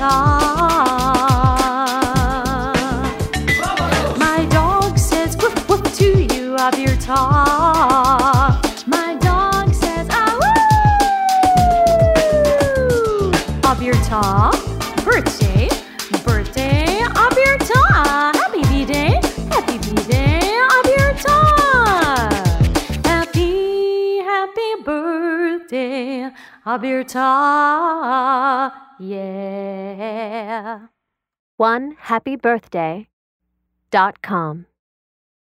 Abirta. My dog says woof woof to you, Abirta. My dog says ah woo. Abirta, birthday, birthday, Abirta. Happy B-Day, happy B-Day, Abirta. Happy birthday, Abirta. Yeah. OneHappyBirthday.com